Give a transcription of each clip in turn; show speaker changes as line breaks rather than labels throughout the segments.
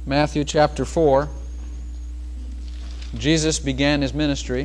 Matthew chapter 4. Jesus began His ministry,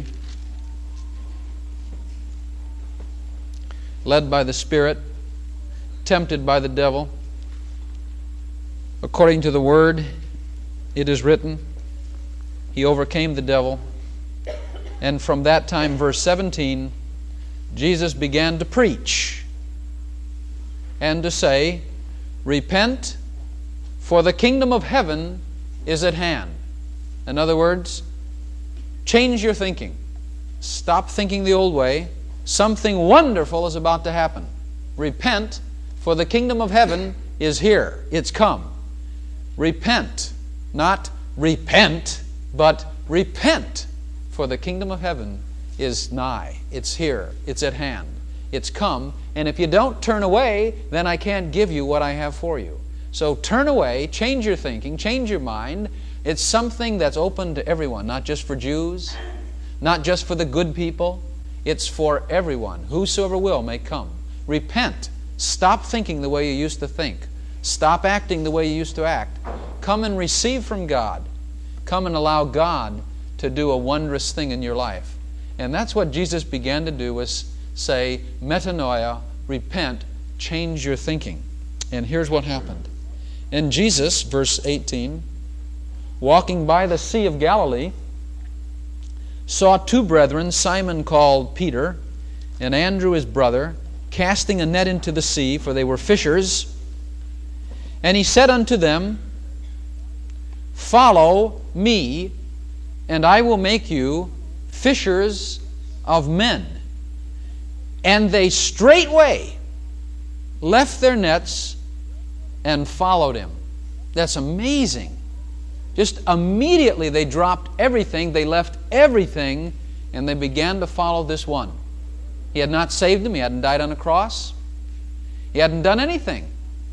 led by the Spirit, tempted by the devil. According to the Word, it is written, He overcame the devil. And from that time, verse 17, Jesus began to preach and to say, "Repent, for the kingdom of heaven is at hand." In other words, change your thinking. Stop thinking the old way. Something wonderful is about to happen. Repent, for the kingdom of heaven is here. It's come. Repent. Not repent, but repent, for the kingdom of heaven is nigh. It's here. It's at hand. It's come. And if you don't turn away, then I can't give you what I have for you. So turn away, change your thinking, change your mind. It's something that's open to everyone, not just for Jews, not just for the good people. It's for everyone. Whosoever will may come. Repent. Stop thinking the way you used to think. Stop acting the way you used to act. Come and receive from God. Come and allow God to do a wondrous thing in your life. And that's what Jesus began to do, was say, metanoia, repent, change your thinking. And here's what happened. And Jesus, verse 18, walking by the Sea of Galilee, saw two brethren, Simon called Peter, and Andrew his brother, casting a net into the sea, for they were fishers. And He said unto them, "Follow me, and I will make you fishers of men." And they straightway left their nets and followed Him. That's amazing. Just immediately they dropped everything, they left everything, and they began to follow this one. He had not saved them, He hadn't died on a cross, He hadn't done anything.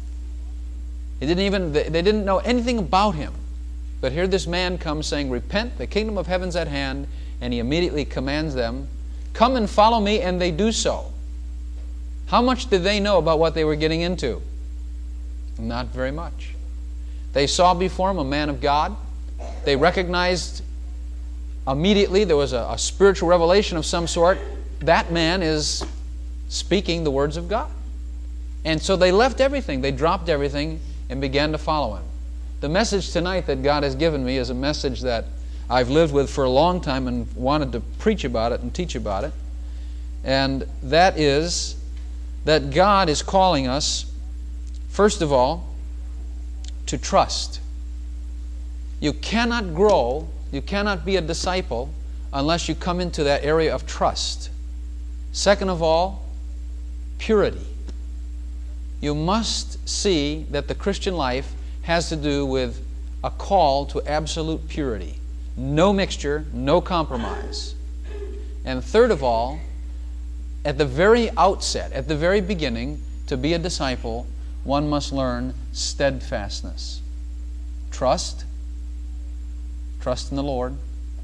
They didn't know anything about Him. But here this man comes saying, "Repent, the kingdom of heaven's at hand," and He immediately commands them, "Come and follow me," and they do so. How much did they know about what they were getting into? Not very much. They saw before them a man of God. They recognized immediately there was a spiritual revelation of some sort. That man is speaking the words of God. And so they left everything. They dropped everything and began to follow Him. The message tonight that God has given me is a message that I've lived with for a long time and wanted to preach about it and teach about it. And that is that God is calling us, first of all, to trust. You cannot grow, you cannot be a disciple unless you come into that area of trust. Second of all, purity. You must see that the Christian life has to do with a call to absolute purity. No mixture, no compromise. And third of all, at the very outset, at the very beginning, to be a disciple, one must learn steadfastness. Trust in the Lord.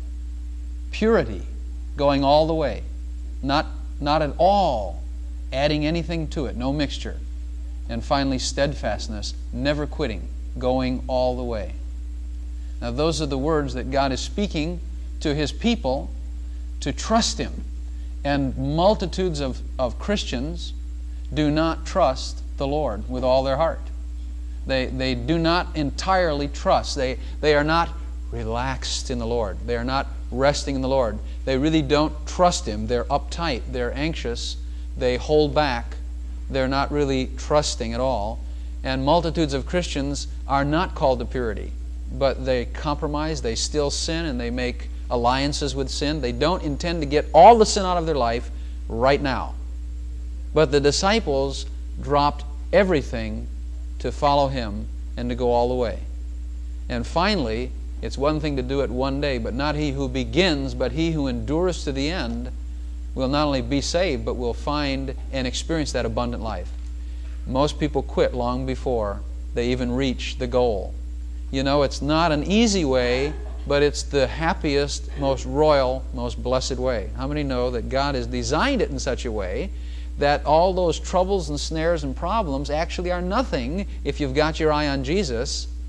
Purity, going all the way. Not at all adding anything to it, no mixture. And finally, steadfastness, never quitting, going all the way. Now those are the words that God is speaking to His people to trust Him. And multitudes of Christians do not trust the Lord with all their heart. They do not entirely trust. They are not relaxed in the Lord. They are not resting in the Lord. They really don't trust Him. They're uptight. They're anxious. They hold back. They're not really trusting at all. And multitudes of Christians are not called to purity, but they compromise, they still sin, and they make alliances with sin. They don't intend to get all the sin out of their life right now. But the disciples dropped everything to follow Him and to go all the way. And finally, it's one thing to do it one day, but not he who begins, but he who endures to the end will not only be saved, but will find and experience that abundant life. Most people quit long before they even reach the goal. You know, it's not an easy way, but it's the happiest, most royal, most blessed way. How many know that God has designed it in such a way that all those troubles and snares and problems actually are nothing if you've got your eye on Jesus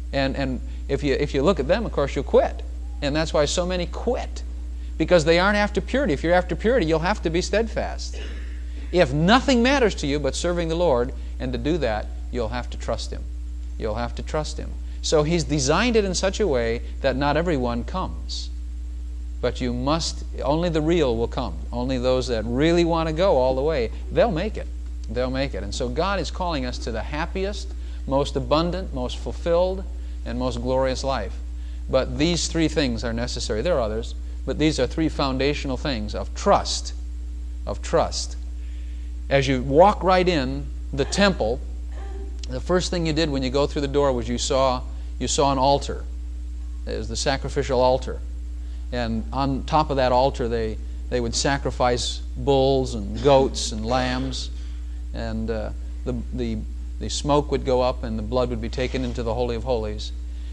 And if you look at them, of course, you'll quit. And that's why so many quit, because they aren't after purity. If you're after purity, you'll have to be steadfast. If nothing matters to you but serving the Lord, and to do that, you'll have to trust Him. You'll have to trust Him. So He's designed it in such a way that not everyone comes. But you must, only the real will come. Only those that really want to go all the way, they'll make it. They'll make it. And so God is calling us to the happiest, most abundant, most fulfilled, and most glorious life. But these three things are necessary. There are others, but these are three foundational things of trust. Of trust. As you walk right in the temple, the first thing you did when you go through the door was you saw an altar. It was the sacrificial altar. And on top of that altar they would sacrifice bulls and goats and lambs. And the smoke would go up and the blood would be taken into the Holy of Holies.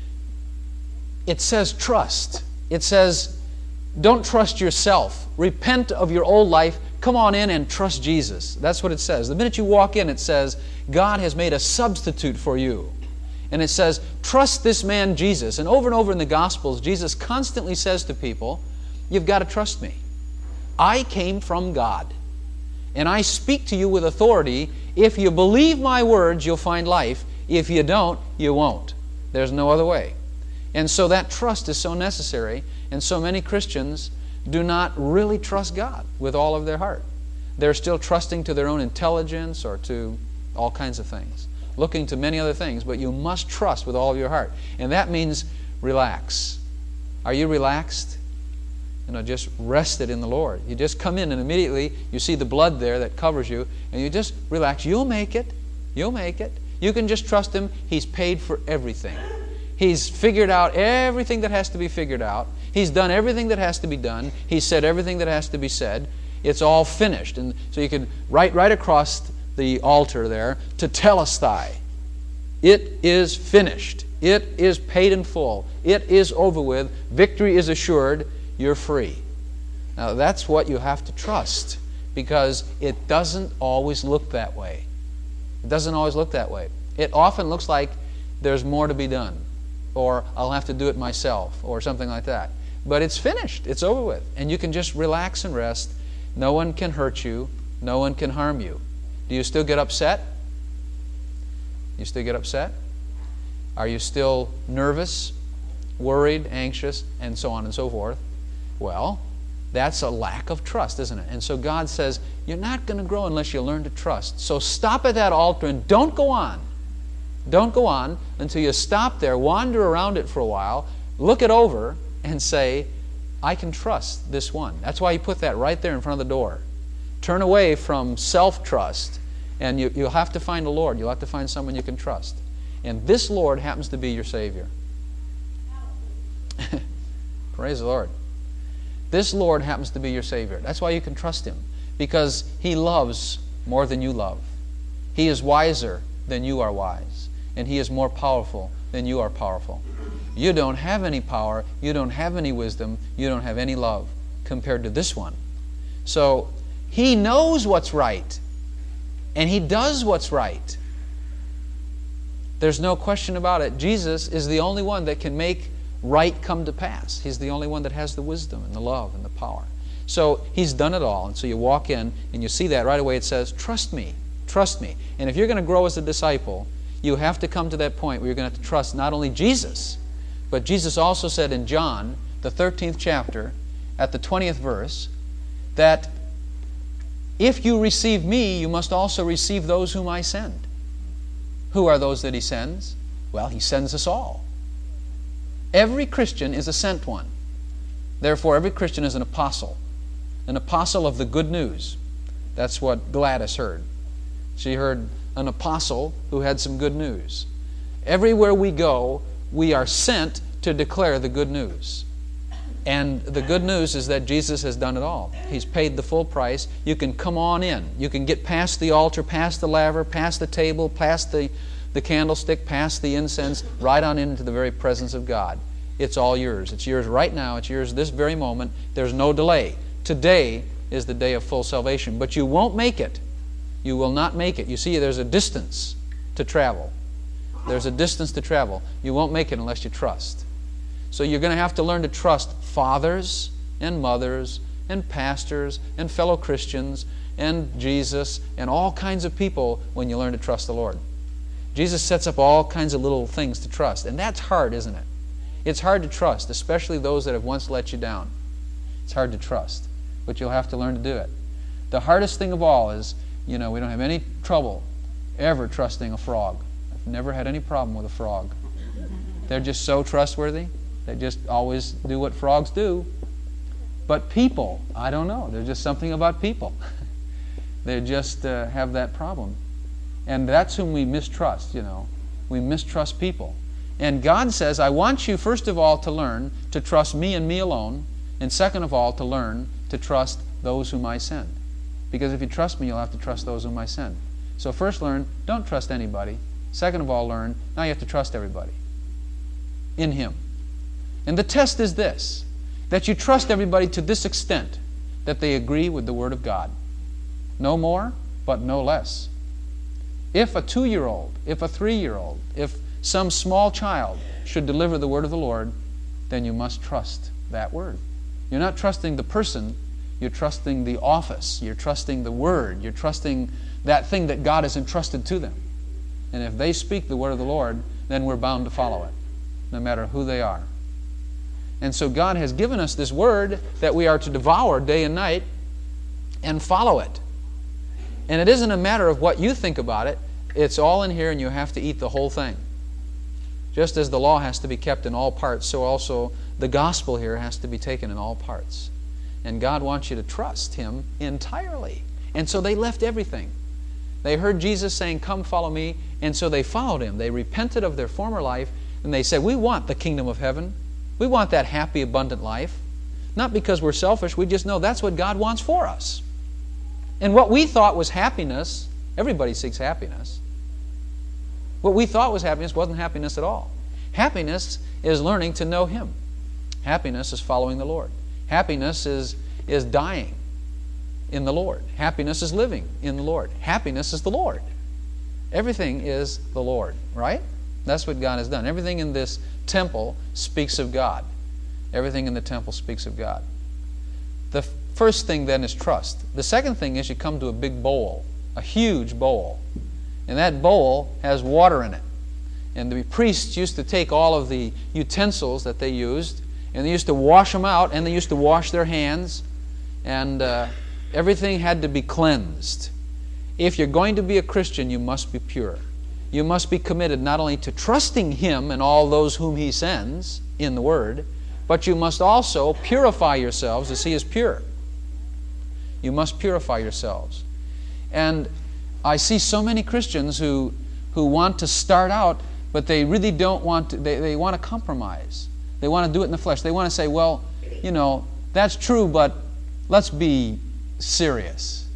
It says trust. It says don't trust yourself. Repent of your old life. Come on in and trust Jesus. That's what it says. The minute you walk in, it says God has made a substitute for you. And it says, trust this man Jesus. And over in the Gospels, Jesus constantly says to people, you've got to trust me. I came from God. And I speak to you with authority. If you believe my words, you'll find life. If you don't, you won't. There's no other way. And so that trust is so necessary. And so many Christians do not really trust God with all of their heart. They're still trusting to their own intelligence or to all kinds of things, looking to many other things, but you must trust with all of your heart. And that means relax. Are you relaxed? Just rested in the Lord. You just come in and immediately you see the blood there that covers you, and you just relax. You'll make it. You'll make it. You can just trust Him. He's paid for everything. He's figured out everything that has to be figured out. He's done everything that has to be done. He's said everything that has to be said. It's all finished. And so you can write right across the altar there, tetelestai. It is finished. It is paid in full. It is over with. Victory is assured. You're free. Now that's what you have to trust, because it doesn't always look that way. It doesn't always look that way. It often looks like there's more to be done, or I'll have to do it myself, or something like that. But it's finished. It's over with. And you can just relax and rest. No one can hurt you. No one can harm you. Do you still get upset? You still get upset? Are you still nervous, worried, anxious, and so on and so forth? Well, that's a lack of trust, isn't it? And so God says, you're not going to grow unless you learn to trust. So stop at that altar and don't go on. Don't go on until you stop there, wander around it for a while, look it over, and say, I can trust this one. That's why you put that right there in front of the door. Turn away from self-trust, and you'll have to find a Lord. You'll have to find someone you can trust. And this Lord happens to be your Savior. Praise the Lord. This Lord happens to be your Savior. That's why you can trust Him, because He loves more than you love. He is wiser than you are wise, and He is more powerful than you are powerful. You don't have any power, you don't have any wisdom, you don't have any love compared to this one. So He knows what's right, and He does what's right. There's no question about it. Jesus is the only one that can make right come to pass. He's the only one that has the wisdom and the love and the power. So He's done it all. And so you walk in and you see that right away. It says, trust me, trust me. And if you're going to grow as a disciple, you have to come to that point where you're going to have to trust not only Jesus, but Jesus also said in John, the 13th chapter, at the 20th verse, that if you receive me, you must also receive those whom I send. Who are those that He sends? Well, He sends us all. Every Christian is a sent one. Therefore, every Christian is an apostle of the good news. That's what Gladys heard. She heard an apostle who had some good news. Everywhere we go, we are sent to declare the good news. And the good news is that Jesus has done it all. He's paid the full price. You can come on in. You can get past the altar, past the laver, past the table, past the candlestick, past the incense, right on into the very presence of God. It's all yours. It's yours right now. It's yours this very moment. There's no delay. Today is the day of full salvation. But you won't make it. You will not make it. You see, there's a distance to travel. There's a distance to travel. You won't make it unless you trust. So you're going to have to learn to trust fathers and mothers and pastors and fellow Christians and Jesus and all kinds of people when you learn to trust the Lord. Jesus sets up all kinds of little things to trust, and that's hard, isn't it? It's hard to trust, especially those that have once let you down. It's hard to trust, but you'll have to learn to do it. The hardest thing of all is, we don't have any trouble ever trusting a frog. I've never had any problem with a frog. They're just so trustworthy. They just always do what frogs do. But people, I don't know. There's just something about people. They just have that problem. And that's whom we mistrust, We mistrust people. And God says, I want you, first of all, to learn to trust me and me alone. And second of all, to learn to trust those whom I send. Because if you trust me, you'll have to trust those whom I send. So first learn, don't trust anybody. Second of all, learn, now you have to trust everybody. In Him. And the test is this, that you trust everybody to this extent, that they agree with the Word of God. No more, but no less. If a 2-year-old, if a 3-year-old, if some small child should deliver the word of the Lord, then you must trust that word. You're not trusting the person, you're trusting the office, you're trusting the word, you're trusting that thing that God has entrusted to them. And if they speak the word of the Lord, then we're bound to follow it, no matter who they are. And so God has given us this word that we are to devour day and night and follow it. And it isn't a matter of what you think about it. It's all in here and you have to eat the whole thing. Just as the law has to be kept in all parts, so also the gospel here has to be taken in all parts. And God wants you to trust Him entirely. And so they left everything. They heard Jesus saying, "Come, follow me," and so they followed Him. They repented of their former life, and they said, "We want the kingdom of heaven. We want that happy, abundant life." Not because we're selfish, we just know that's what God wants for us. And what we thought was happiness, everybody seeks happiness. What we thought was happiness wasn't happiness at all. Happiness is learning to know Him. Happiness is following the Lord. Happiness is dying in the Lord. Happiness is living in the Lord. Happiness is the Lord. Everything is the Lord, right? That's what God has done. Everything in this temple speaks of God. Everything in the temple speaks of God. The first thing then is trust. The second thing is you come to a big bowl, a huge bowl. And that bowl has water in it. And the priests used to take all of the utensils that they used, and they used to wash them out, and they used to wash their hands, and everything had to be cleansed. If you're going to be a Christian, you must be pure. You must be committed not only to trusting Him and all those whom He sends in the Word, but you must also purify yourselves as He is pure. You must purify yourselves. And I see so many Christians who want to start out, but they really don't want to, they want to compromise. They want to do it in the flesh. They want to say, well, that's true, but let's be serious.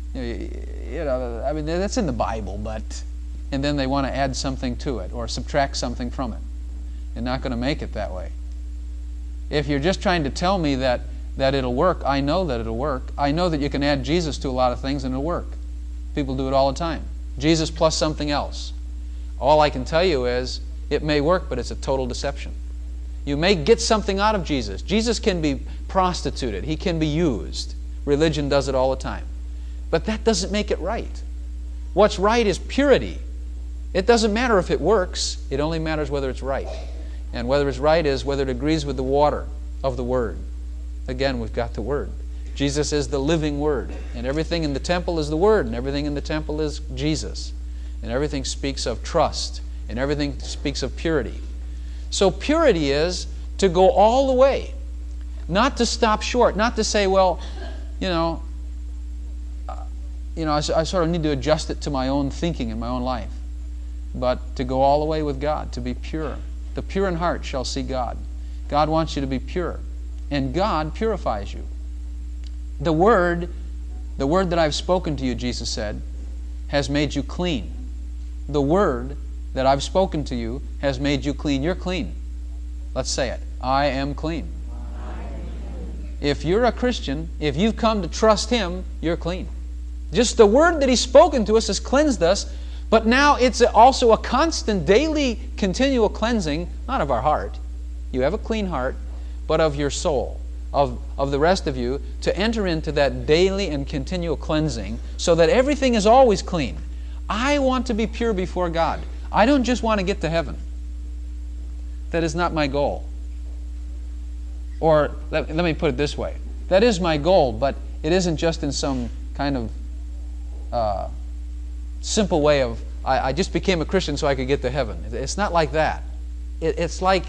That's in the Bible, but... And then they want to add something to it or subtract something from it. You're not going to make it that way. If you're just trying to tell me that it'll work, I know that it'll work. I know that you can add Jesus to a lot of things and it'll work. People do it all the time. Jesus plus something else. All I can tell you is it may work, but it's a total deception. You may get something out of Jesus. Jesus can be prostituted. He can be used. Religion does it all the time. But that doesn't make it right. What's right is purity. It doesn't matter if it works. It only matters whether it's right. And whether it's right is whether it agrees with the water of the Word. Again, we've got the Word. Jesus is the living Word. And everything in the temple is the Word. And everything in the temple is Jesus. And everything speaks of trust. And everything speaks of purity. So purity is to go all the way. Not to stop short. Not to say, well, I sort of need to adjust it to my own thinking and my own life. But to go all the way with God, to be pure. The pure in heart shall see God. God wants you to be pure. And God purifies you. The word that I've spoken to you, Jesus said, has made you clean. The word that I've spoken to you has made you clean. You're clean. Let's say it. I am clean. If you're a Christian, if you've come to trust Him, you're clean. Just the word that He's spoken to us has cleansed us, But now it's also a constant, daily, continual cleansing, not of our heart. You have a clean heart, but of your soul, of the rest of you, to enter into that daily and continual cleansing so that everything is always clean. I want to be pure before God. I don't just want to get to heaven. That is not my goal. Or let me put it this way. That is my goal, but it isn't just in some kind of simple way of, I just became a Christian so I could get to heaven. It's not like that. It's like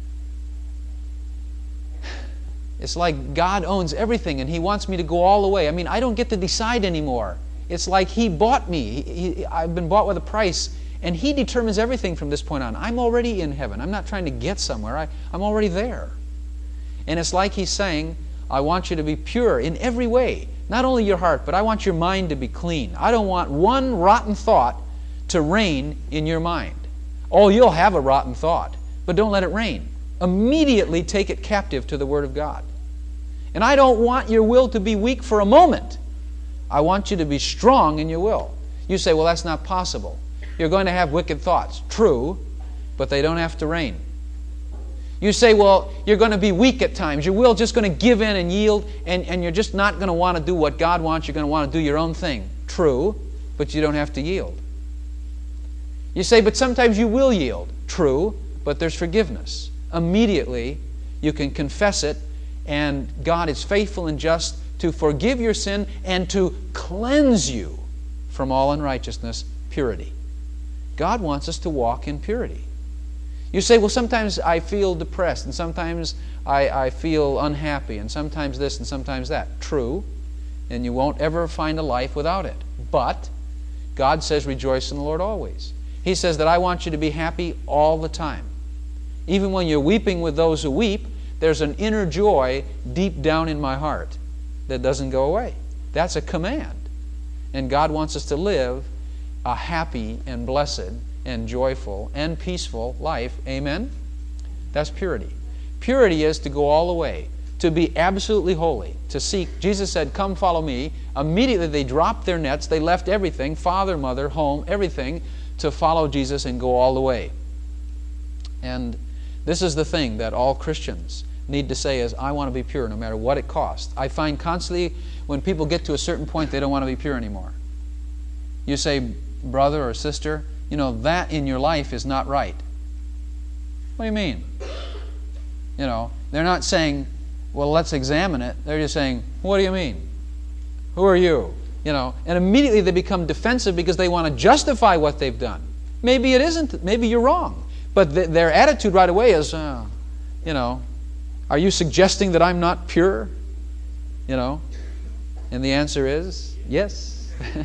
God owns everything and He wants me to go all the way. I mean, I don't get to decide anymore. It's like He bought me. I've been bought with a price, and He determines everything from this point on. I'm already in heaven. I'm not trying to get somewhere. I'm already there. And it's like He's saying, I want you to be pure in every way. Not only your heart, but I want your mind to be clean. I don't want one rotten thought to reign in your mind. Oh, you'll have a rotten thought, but don't let it reign. Immediately take it captive to the Word of God. And I don't want your will to be weak for a moment. I want you to be strong in your will. You say, well, that's not possible. You're going to have wicked thoughts. True, but they don't have to reign. You say, well, you're going to be weak at times. Your will just going to give in and yield, and you're just not going to want to do what God wants. You're going to want to do your own thing. True, but you don't have to yield. You say, but sometimes you will yield. True, but there's forgiveness. Immediately, you can confess it, and God is faithful and just to forgive your sin and to cleanse you from all unrighteousness, purity. God wants us to walk in purity. You say, well, sometimes I feel depressed, and sometimes I feel unhappy, and sometimes this and sometimes that. True, and you won't ever find a life without it. But God says, rejoice in the Lord always. He says that I want you to be happy all the time. Even when you're weeping with those who weep, there's an inner joy deep down in my heart that doesn't go away. That's a command. And God wants us to live a happy and blessed and joyful and peaceful life. Amen? That's purity. Purity is to go all the way, to be absolutely holy, to seek. Jesus said, come follow me. Immediately they dropped their nets. They left everything, father, mother, home, everything, to follow Jesus and go all the way. And this is the thing that all Christians need to say is, I want to be pure no matter what it costs. I find constantly when people get to a certain point, they don't want to be pure anymore. You say, brother or sister, you know, that in your life is not right. What do you mean? You know, they're not saying, well, let's examine it. They're just saying, what do you mean? Who are you? You know, and immediately they become defensive because they want to justify what they've done. Maybe it isn't. Maybe you're wrong. But their attitude right away is, you know, are you suggesting that I'm not pure? You know, and the answer is yes.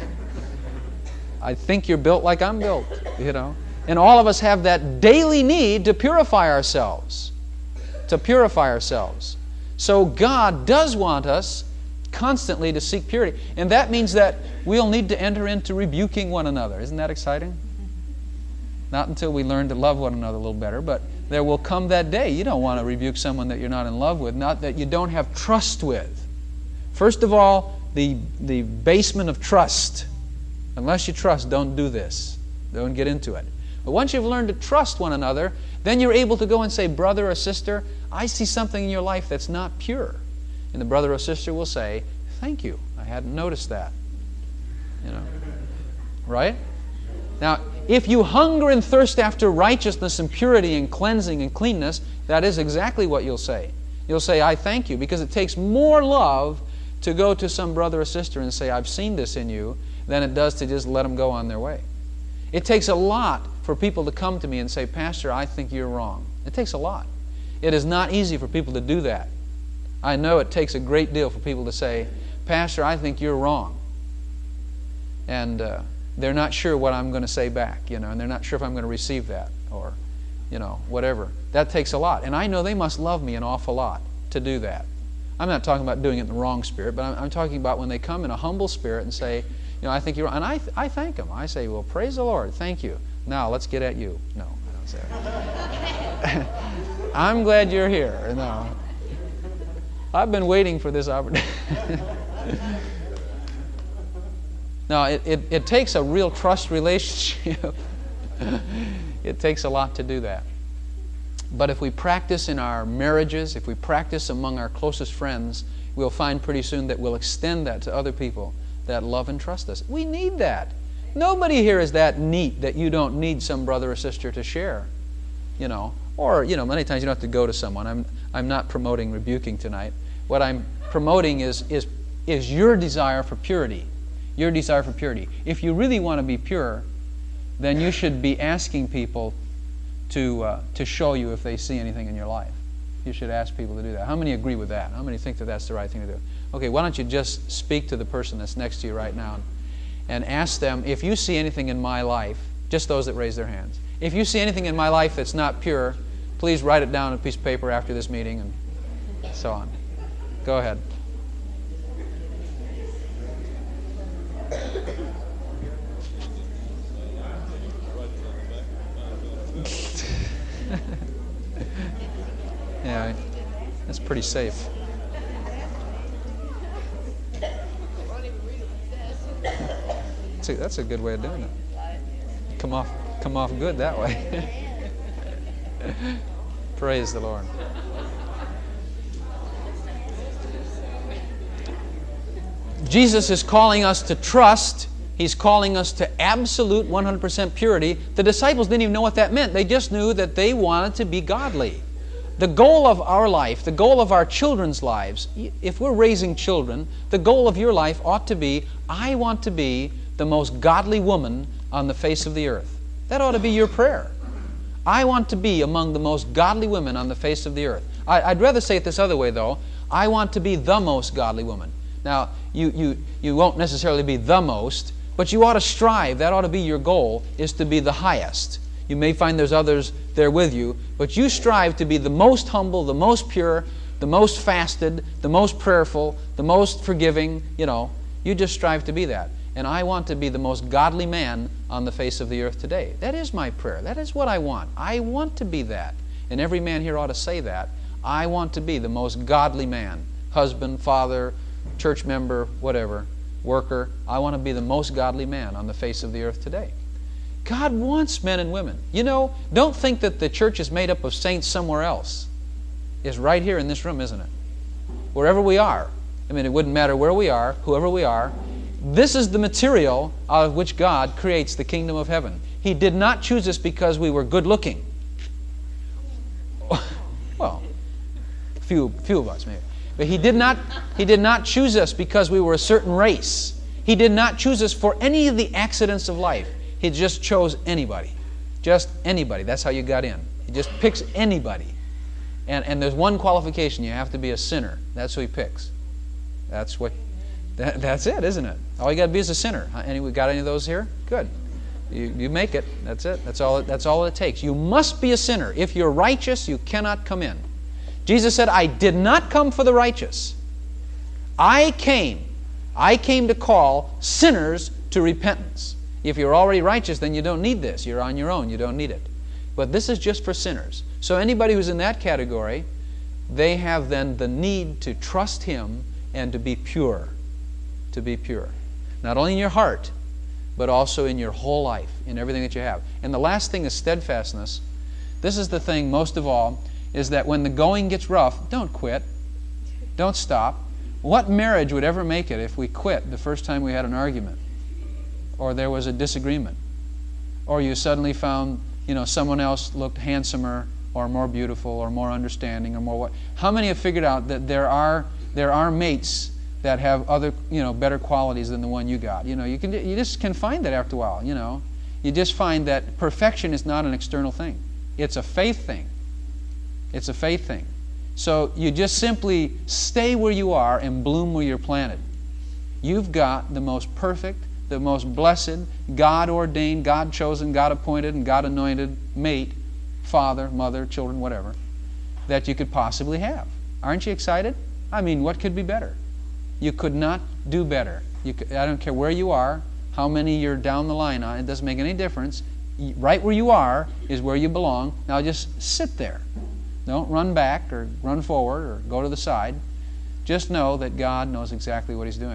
I think you're built like I'm built, you know. And all of us have that daily need to purify ourselves. To purify ourselves. So God does want us constantly to seek purity. And that means that we'll need to enter into rebuking one another. Isn't that exciting? Not until we learn to love one another a little better, but there will come that day. You don't want to rebuke someone that you're not in love with, not that you don't have trust with. First of all, the basement of trust. Unless you trust, don't do this. Don't get into it. But once you've learned to trust one another, then you're able to go and say, brother or sister, I see something in your life that's not pure. And the brother or sister will say, thank you. I hadn't noticed that. You know, right? Now, if you hunger and thirst after righteousness and purity and cleansing and cleanness, that is exactly what you'll say. You'll say, I thank you, because it takes more love to go to some brother or sister and say, I've seen this in you, than it does to just let them go on their way. It takes a lot for people to come to me and say, Pastor, I think you're wrong. It takes a lot. It is not easy for people to do that. I know it takes a great deal for people to say, Pastor, I think you're wrong. And they're not sure what I'm going to say back, you know, and they're not sure if I'm going to receive that or, you know, whatever. That takes a lot. And I know they must love me an awful lot to do that. I'm not talking about doing it in the wrong spirit, but I'm talking about when they come in a humble spirit and say, you know, I think you're wrong. And I thank them. I say, well, praise the Lord. Thank you. Now, let's get at you. No, I don't say that. I'm glad you're here. No. I've been waiting for this opportunity. Now, it takes a real trust relationship. It takes a lot to do that. But if we practice in our marriages, if we practice among our closest friends, we'll find pretty soon that we'll extend that to other people that love and trust us. We need that. Nobody here is that neat that you don't need some brother or sister to share. Or many times you don't have to go to someone. I'm not promoting rebuking tonight. What I'm promoting is your desire for purity. Your desire for purity. If you really want to be pure, then you should be asking people to show you if they see anything in your life. You should ask people to do that. How many agree with that? How many think that that's the right thing to do? Okay, why don't you just speak to the person that's next to you right now and ask them, if you see anything in my life, just those that raise their hands, if you see anything in my life that's not pure, please write it down on a piece of paper after this meeting and so on. Go ahead. Yeah, that's pretty safe. That's a good way of doing it. Come off good that way. Praise the Lord. Jesus is calling us to trust. He's calling us to absolute 100% purity. The disciples didn't even know what that meant. They just knew that they wanted to be godly. The goal of our life, the goal of our children's lives, if we're raising children, the goal of your life ought to be, I want to be the most godly woman on the face of the earth. That ought to be your prayer. I want to be among the most godly women on the face of the earth. I'd rather say it this other way, though. I want to be the most godly woman. Now, you won't necessarily be the most, but you ought to strive. That ought to be your goal, is to be the highest. You may find there's others there with you, but you strive to be the most humble, the most pure, the most fasted, the most prayerful, the most forgiving. You just strive to be that. And I want to be the most godly man on the face of the earth today. That is my prayer. That is what I want. I want to be that. And every man here ought to say that. I want to be the most godly man. Husband, father, church member, whatever, worker. I want to be the most godly man on the face of the earth today. God wants men and women. Don't think that the church is made up of saints somewhere else. It's right here in this room, isn't it? Wherever we are. It wouldn't matter where we are, whoever we are. This is the material out of which God creates the kingdom of heaven. He did not choose us because we were good looking. Well, few of us maybe. But He did not choose us because we were a certain race. He did not choose us for any of the accidents of life. He just chose anybody. Just anybody. That's how you got in. He just picks anybody. And there's one qualification. You have to be a sinner. That's who He picks. That's it, isn't it? All you got to be is a sinner. We got any of those here? Good. You make it. That's it. That's all it takes. You must be a sinner. If you're righteous, you cannot come in. Jesus said, I did not come for the righteous. I came to call sinners to repentance. If you're already righteous, then you don't need this. You're on your own. You don't need it. But this is just for sinners. So anybody who's in that category, they have then the need to trust Him and to be pure. To be pure. Not only in your heart, but also in your whole life, in everything that you have. And the last thing is steadfastness. This is the thing, most of all, is that when the going gets rough, don't quit. Don't stop. What marriage would ever make it if we quit the first time we had an argument? Or there was a disagreement? Or you suddenly found, someone else looked handsomer or more beautiful or more understanding or more what? How many have figured out that there are mates that have other, better qualities than the one you got? You just can find that after a while, You just find that perfection is not an external thing. It's a faith thing. It's a faith thing. So you just simply stay where you are and bloom where you're planted. You've got the most perfect, the most blessed, God-ordained, God-chosen, God-appointed, and God-anointed mate, father, mother, children, whatever, that you could possibly have. Aren't you excited? What could be better? You could not do better. I don't care where you are, how many you're down the line on, it doesn't make any difference. Right where you are is where you belong. Now just sit there. Don't run back or run forward or go to the side. Just know that God knows exactly what He's doing.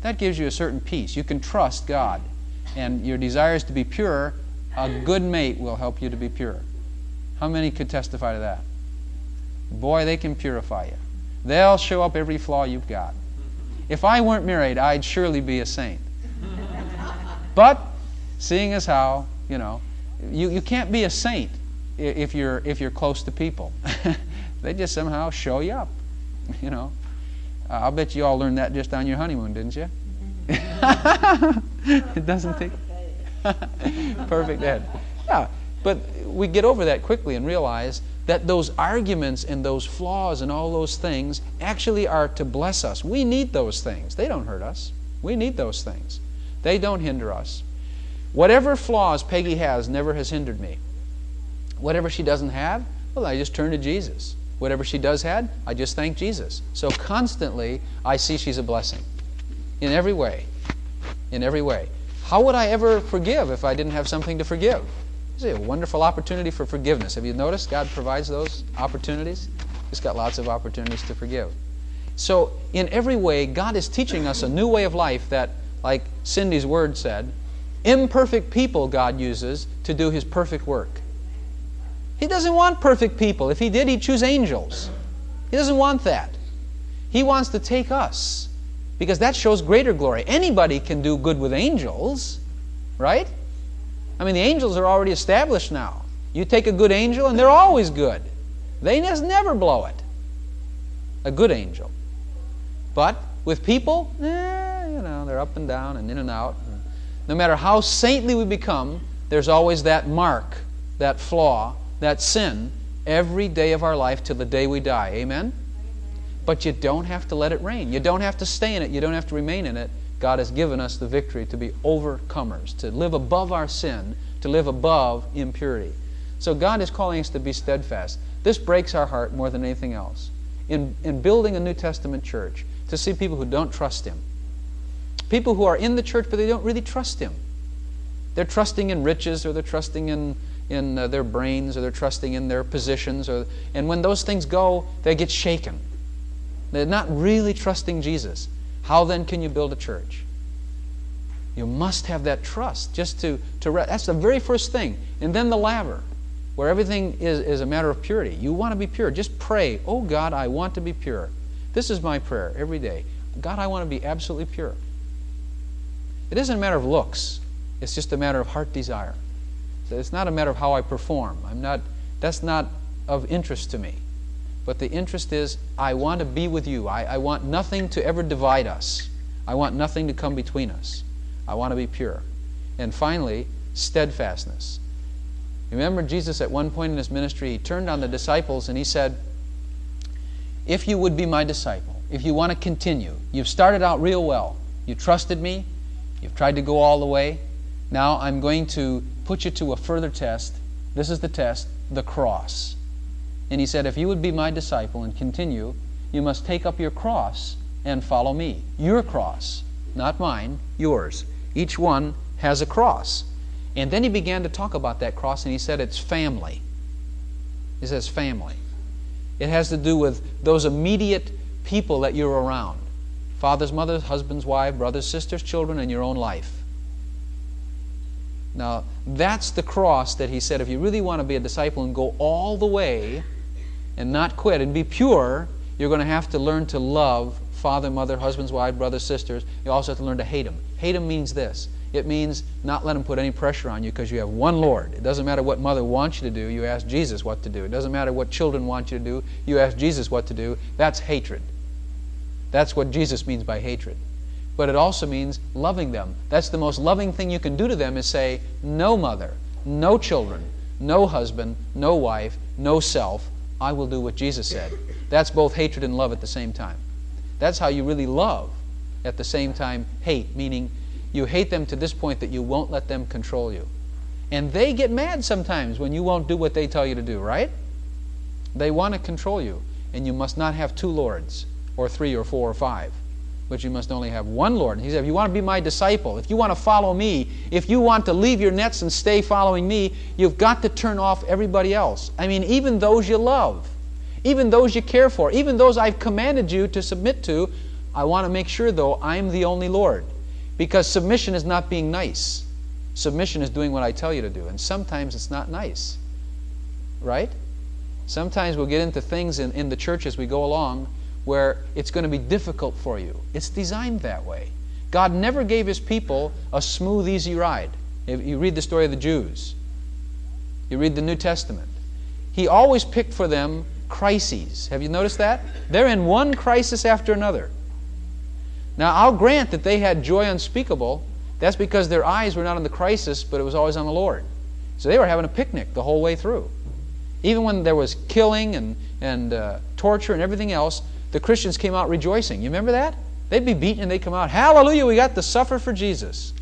that gives you a certain peace. You can trust God. And your desire is to be pure. A good mate will help you to be pure. How many could testify to that? Boy, they can purify you. They'll show up every flaw you've got. If I weren't married, I'd surely be a saint. But, seeing as how, you can't be a saint if you're close to people. They just somehow show you up. I'll bet you all learned that just on your honeymoon, didn't you? It doesn't take perfect head. Yeah, but we get over that quickly and realize that those arguments and those flaws and all those things actually are to bless us. We need those things. They don't hurt us. We need those things. They don't hinder us. Whatever flaws Peggy has never has hindered me. Whatever she doesn't have, well, I just turn to Jesus. Whatever she does have, I just thank Jesus. So constantly, I see she's a blessing. In every way. In every way. How would I ever forgive if I didn't have something to forgive? It's a wonderful opportunity for forgiveness. Have you noticed God provides those opportunities? He's got lots of opportunities to forgive. So, in every way, God is teaching us a new way of life that, like Cindy's word said, imperfect people God uses to do His perfect work. He doesn't want perfect people. If He did, He'd choose angels. He doesn't want that. He wants to take us, because that shows greater glory. Anybody can do good with angels, right? I mean, the angels are already established now. You take a good angel, and they're always good. They just never blow it. A good angel. But with people, they're up and down and in and out. No matter how saintly we become, there's always that mark, that flaw, that sin, every day of our life till the day we die. Amen? But you don't have to let it reign. You don't have to stay in it. You don't have to remain in it. God has given us the victory to be overcomers, to live above our sin, to live above impurity. So God is calling us to be steadfast. This breaks our heart more than anything else. In building a New Testament church, to see people who don't trust Him. People who are in the church, but they don't really trust Him. They're trusting in riches, or they're trusting in their brains, or they're trusting in their positions. And when those things go, they get shaken. They're not really trusting Jesus. How then can you build a church? You must have that trust just that's the very first thing. And then the laver, where everything is a matter of purity. You want to be pure. Just pray, oh God, I want to be pure. This is my prayer every day. God, I want to be absolutely pure. It isn't a matter of looks. It's just a matter of heart desire. So it's not a matter of how I perform. That's not of interest to me. But the interest is, I want to be with you. I want nothing to ever divide us. I want nothing to come between us. I want to be pure. And finally, steadfastness. Remember Jesus at one point in His ministry, He turned on the disciples and He said, if you would be my disciple, if you want to continue, you've started out real well. You trusted me. You've tried to go all the way. Now I'm going to put you to a further test. This is the test, the cross. And He said, if you would be my disciple and continue, you must take up your cross and follow me. Your cross, not mine, yours. Each one has a cross. And then He began to talk about that cross, and He said it's family. He says family. It has to do with those immediate people that you're around. Fathers, mothers, husbands, wives, brothers, sisters, children, and your own life. Now, that's the cross that He said, if you really want to be a disciple and go all the way and not quit and be pure, you're going to have to learn to love father, mother, husbands, wives, brothers, sisters. You also have to learn to hate them. Hate them means this. It means not let them put any pressure on you because you have one Lord. It doesn't matter what mother wants you to do, you ask Jesus what to do. It doesn't matter what children want you to do, you ask Jesus what to do. That's hatred. That's what Jesus means by hatred. But it also means loving them. That's the most loving thing you can do to them, is say, no mother, no children, no husband, no wife, no self. I will do what Jesus said. That's both hatred and love at the same time. That's how you really love. At the same time, hate, meaning you hate them to this point that you won't let them control you. And they get mad sometimes when you won't do what they tell you to do, right? They want to control you. And you must not have two lords, or three, or four, or five. But you must only have one Lord. And He said, if you want to be my disciple, if you want to follow me, if you want to leave your nets and stay following me, you've got to turn off everybody else. I mean, even those you love, even those you care for, even those I've commanded you to submit to, I want to make sure, though, I'm the only Lord. Because submission is not being nice. Submission is doing what I tell you to do. And sometimes it's not nice. Right? Sometimes we'll get into things in the church as we go along where it's going to be difficult for you. It's designed that way. God never gave His people a smooth, easy ride. If you read the story of the Jews, you read the New Testament, He always picked for them crises. Have you noticed that? They're in one crisis after another. Now, I'll grant that they had joy unspeakable. That's because their eyes were not on the crisis, but it was always on the Lord. So they were having a picnic the whole way through. Even when there was killing and torture and everything else, the Christians came out rejoicing. You remember that? They'd be beaten and they'd come out, hallelujah, we got to suffer for Jesus.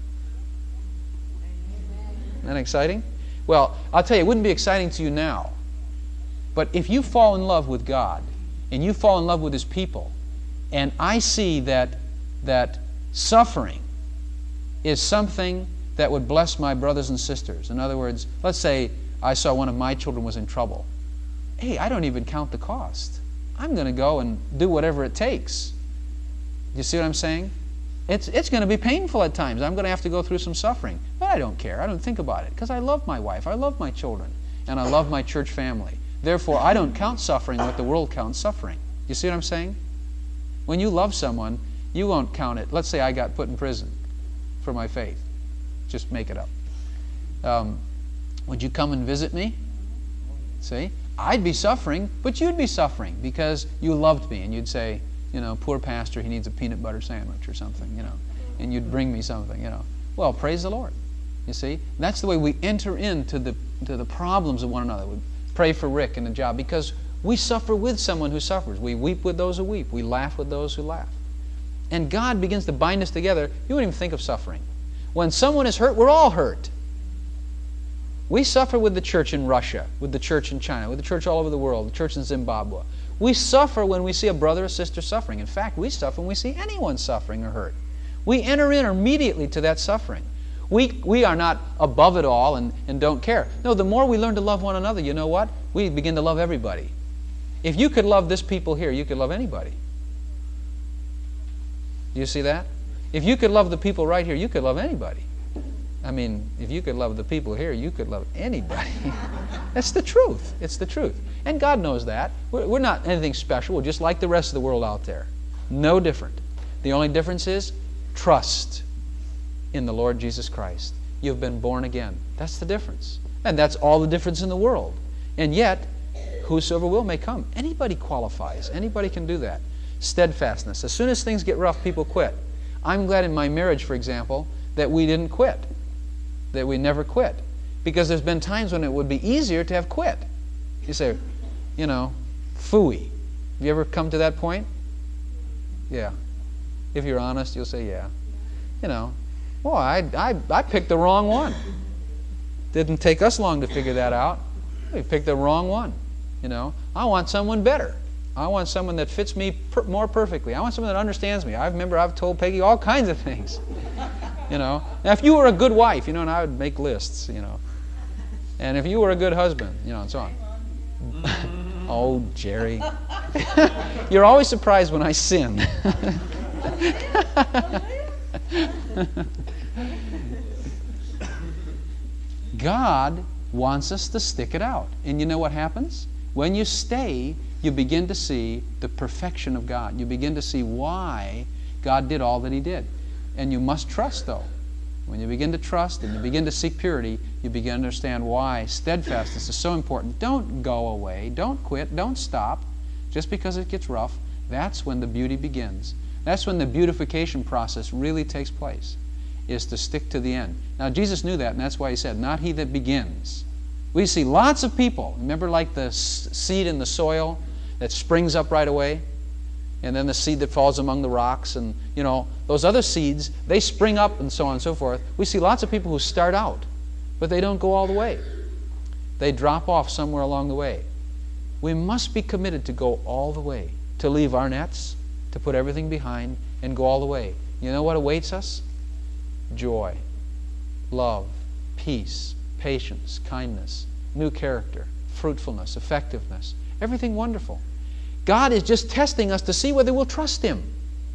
Isn't that exciting? Well, I'll tell you, it wouldn't be exciting to you now. But if you fall in love with God, and you fall in love with His people, and I see that suffering is something that would bless my brothers and sisters. In other words, let's say I saw one of my children was in trouble. Hey, I don't even count the cost. I'm going to go and do whatever it takes. You see what I'm saying? It's going to be painful at times. I'm going to have to go through some suffering. But I don't care. I don't think about it. Because I love my wife. I love my children. And I love my church family. Therefore, I don't count suffering what the world counts suffering. You see what I'm saying? When you love someone, you won't count it. Let's say I got put in prison for my faith. Just make it up. Would you come and visit me? See? I'd be suffering, but you'd be suffering because you loved me. And you'd say, poor pastor, he needs a peanut butter sandwich or something, and you'd bring me something, Well, praise the Lord. You see? That's the way we enter into the problems of one another. We pray for Rick and the job because we suffer with someone who suffers. We weep with those who weep. We laugh with those who laugh. And God begins to bind us together. You wouldn't even think of suffering. When someone is hurt, we're all hurt. We suffer with the church in Russia, with the church in China, with the church all over the world, the church in Zimbabwe. We suffer when we see a brother or sister suffering. In fact, we suffer when we see anyone suffering or hurt. We enter in immediately to that suffering. We are not above it all and don't care. No, the more we learn to love one another, you know what? We begin to love everybody. If you could love this people here, you could love anybody. Do you see that? If you could love the people right here, you could love anybody. I mean, if you could love the people here, you could love anybody. That's the truth. It's the truth. And God knows that. We're not anything special. We're just like the rest of the world out there. No different. The only difference is trust in the Lord Jesus Christ. You've been born again. That's the difference. And that's all the difference in the world. And yet, whosoever will may come. Anybody qualifies. Anybody can do that. Steadfastness. As soon as things get rough, people quit. I'm glad in my marriage, for example, that we didn't quit. That we never quit. Because there's been times when it would be easier to have quit. You say, phooey. Have you ever come to that point? Yeah. If you're honest, you'll say, yeah. Well, I picked the wrong one. Didn't take us long to figure that out. We picked the wrong one. I want someone better. I want someone that fits me more perfectly. I want someone that understands me. I remember I've told Peggy all kinds of things. Now if you were a good wife, and I would make lists, and if you were a good husband, and so on. Oh, Jerry. You're always surprised when I sin. God wants us to stick it out. And you know what happens? When you stay, you begin to see the perfection of God. You begin to see why God did all that He did. And you must trust, though. When you begin to trust and you begin to seek purity, you begin to understand why steadfastness is so important. Don't go away. Don't quit. Don't stop. Just because it gets rough, that's when the beauty begins. That's when the beautification process really takes place, is to stick to the end. Now, Jesus knew that, and that's why He said, not he that begins. We see lots of people, remember like the seed in the soil that springs up right away? And then the seed that falls among the rocks, and those other seeds, they spring up and so on and so forth. We see lots of people who start out, but they don't go all the way. They drop off somewhere along the way. We must be committed to go all the way, to leave our nets, to put everything behind, and go all the way. You know what awaits us? Joy, love, peace, patience, kindness, new character, fruitfulness, effectiveness, everything wonderful. God is just testing us to see whether we'll trust Him.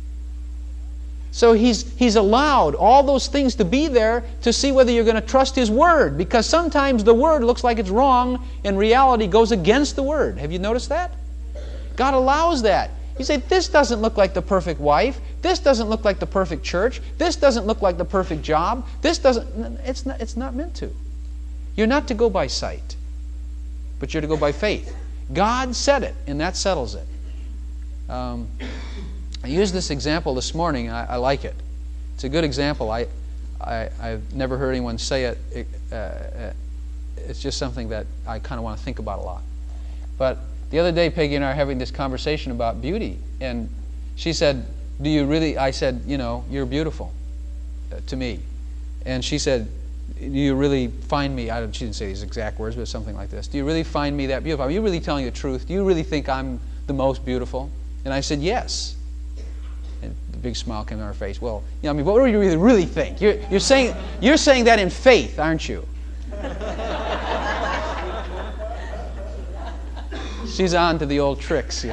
So He's allowed all those things to be there to see whether you're going to trust His Word. Because sometimes the Word looks like it's wrong and reality goes against the Word. Have you noticed that? God allows that. You say, this doesn't look like the perfect wife. This doesn't look like the perfect church. This doesn't look like the perfect job. This doesn't. It's not meant to. You're not to go by sight, but you're to go by faith. God said it, and that settles it. I used this example this morning. I like it. It's a good example. I've never heard anyone say it. It's just something that I kind of want to think about a lot. But the other day, Peggy and I are having this conversation about beauty, and she said, "Do you really?" I said, "You're beautiful to me," and she said, "Do you really find me?" She didn't say these exact words, but something like this. "Do you really find me that beautiful? Are you really telling the truth? Do you really think I'm the most beautiful?" And I said, "Yes." And the big smile came on her face. Well, what do you really think? You're saying that in faith, aren't you? She's on to the old tricks,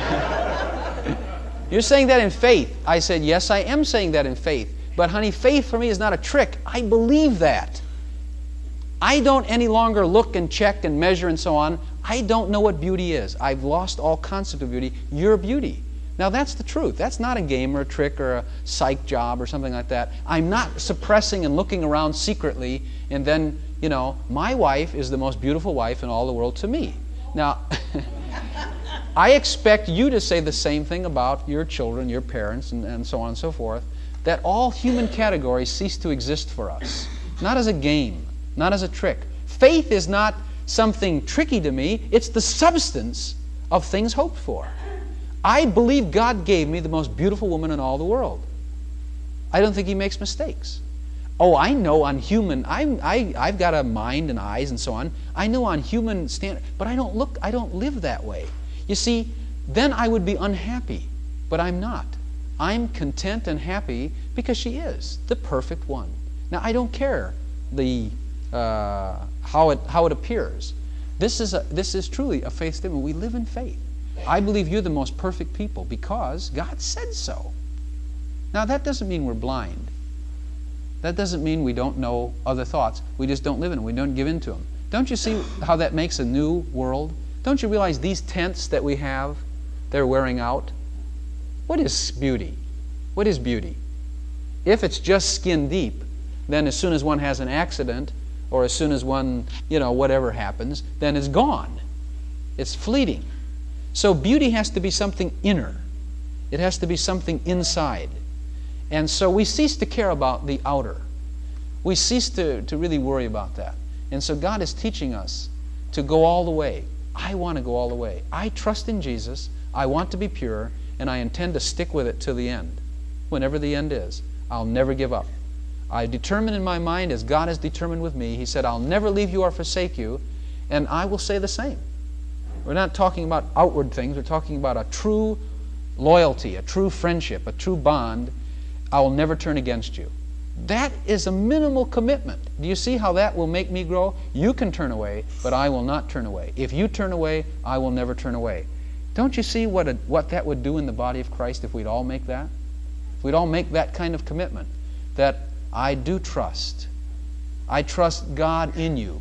You're saying that in faith. I said, yes, I am saying that in faith. But honey, faith for me is not a trick. I believe that. I don't any longer look and check and measure and so on. I don't know what beauty is. I've lost all concept of beauty. You're beauty. Now that's the truth. That's not a game or a trick or a psych job or something like that. I'm not suppressing and looking around secretly and then, my wife is the most beautiful wife in all the world to me. Now, I expect you to say the same thing about your children, your parents, and so on and so forth, that all human categories cease to exist for us. Not as a game, not as a trick. Faith is not something tricky to me. It's the substance of things hoped for. I believe God gave me the most beautiful woman in all the world. I don't think He makes mistakes. Oh, I know on human, I've got a mind and eyes and so on. I know on human standard, but I don't live that way. You see, then I would be unhappy, but I'm not. I'm content and happy because she is the perfect one. Now, I don't care how it appears. This is truly a faith statement. We live in faith. I believe you're the most perfect people because God said so. Now, that doesn't mean we're blind. That doesn't mean we don't know other thoughts. We just don't live in them. We don't give in to them. Don't you see how that makes a new world? Don't you realize these tents that we have, they're wearing out? What is beauty? What is beauty? If it's just skin deep, then as soon as one has an accident or as soon as one, whatever happens, then it's gone. It's fleeting. So beauty has to be something inner. It has to be something inside. And so we cease to care about the outer. We cease to really worry about that. And so God is teaching us to go all the way. I want to go all the way. I trust in Jesus. I want to be pure, and I intend to stick with it till the end. Whenever the end is, I'll never give up. I determine in my mind as God has determined with me. He said, I'll never leave you or forsake you, and I will say the same. We're not talking about outward things. We're talking about a true loyalty, a true friendship, a true bond. I will never turn against you. That is a minimal commitment. Do you see how that will make me grow? You can turn away, but I will not turn away. If you turn away, I will never turn away. Don't you see what that would do in the body of Christ if we'd all make that? If we'd all make that kind of commitment, that I do trust. I trust God in you,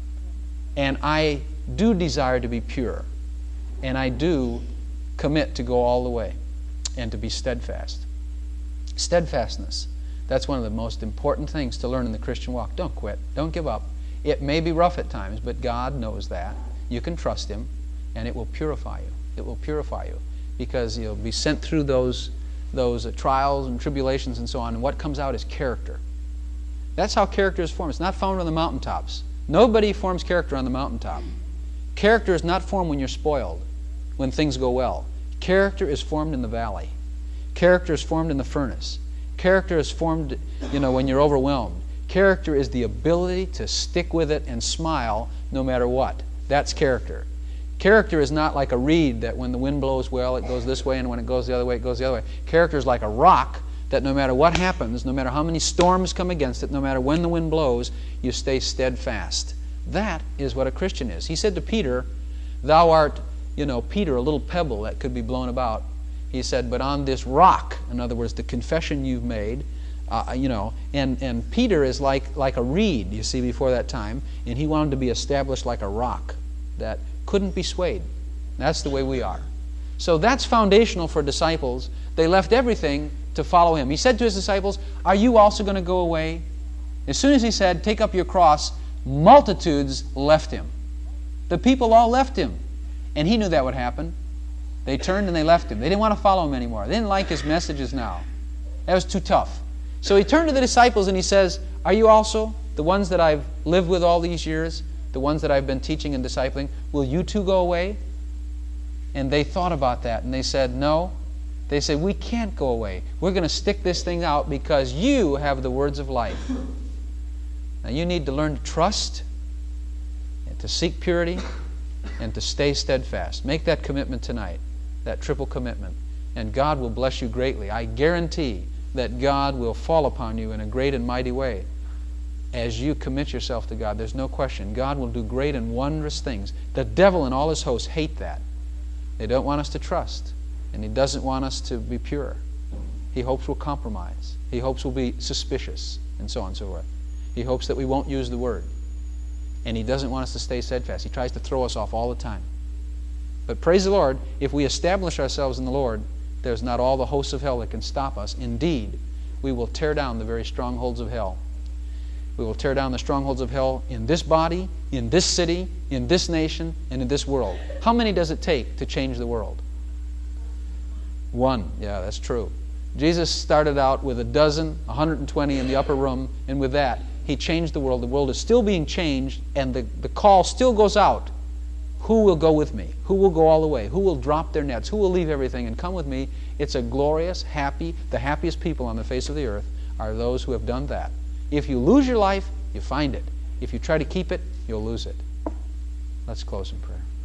and I do desire to be pure, and I do commit to go all the way and to be steadfast. Steadfastness. That's one of the most important things to learn in the Christian walk. Don't quit. Don't give up. It may be rough at times, but God knows that. You can trust Him, and it will purify you. It will purify you because you'll be sent through those trials and tribulations and so on, and what comes out is character. That's how character is formed. It's not found on the mountaintops. Nobody forms character on the mountaintop. Character is not formed when you're spoiled, when things go well. Character is formed in the valley. Character is formed in the furnace. Character is formed, when you're overwhelmed. Character is the ability to stick with it and smile no matter what. That's character. Character is not like a reed that when the wind blows well, it goes this way, and when it goes the other way, it goes the other way. Character is like a rock that no matter what happens, no matter how many storms come against it, no matter when the wind blows, you stay steadfast. That is what a Christian is. He said to Peter, thou art, Peter, a little pebble that could be blown about. He said, but on this rock, in other words, the confession you've made, and Peter is like a reed, you see, before that time, and he wanted to be established like a rock that couldn't be swayed. That's the way we are. So that's foundational for disciples. They left everything to follow him. He said to his disciples, are you also going to go away? As soon as he said, take up your cross, multitudes left him. The people all left him. And he knew that would happen. They turned and they left him. They didn't want to follow him anymore. They didn't like his messages now. That was too tough. So he turned to the disciples and he says, are you also, the ones that I've lived with all these years, the ones that I've been teaching and discipling, will you too go away? And they thought about that and they said, no. They said, we can't go away. We're going to stick this thing out because you have the words of life. Now you need to learn to trust and to seek purity and to stay steadfast. Make that commitment tonight, that triple commitment, and God will bless you greatly. I guarantee that God will fall upon you in a great and mighty way as you commit yourself to God. There's no question. God will do great and wondrous things. The devil and all his hosts hate that. They don't want us to trust, and he doesn't want us to be pure. He hopes we'll compromise. He hopes we'll be suspicious, and so on and so forth. He hopes that we won't use the Word. And he doesn't want us to stay steadfast. He tries to throw us off all the time. But praise the Lord, if we establish ourselves in the Lord, there's not all the hosts of hell that can stop us. Indeed, we will tear down the very strongholds of hell. We will tear down the strongholds of hell in this body, in this city, in this nation, and in this world. How many does it take to change the world? One. Yeah, that's true. Jesus started out with 120 in the upper room, and with that, he changed the world. The world is still being changed, and the call still goes out. Who will go with me? Who will go all the way? Who will drop their nets? Who will leave everything and come with me? It's a glorious, happy, the happiest people on the face of the earth are those who have done that. If you lose your life, you find it. If you try to keep it, you'll lose it. Let's close in prayer.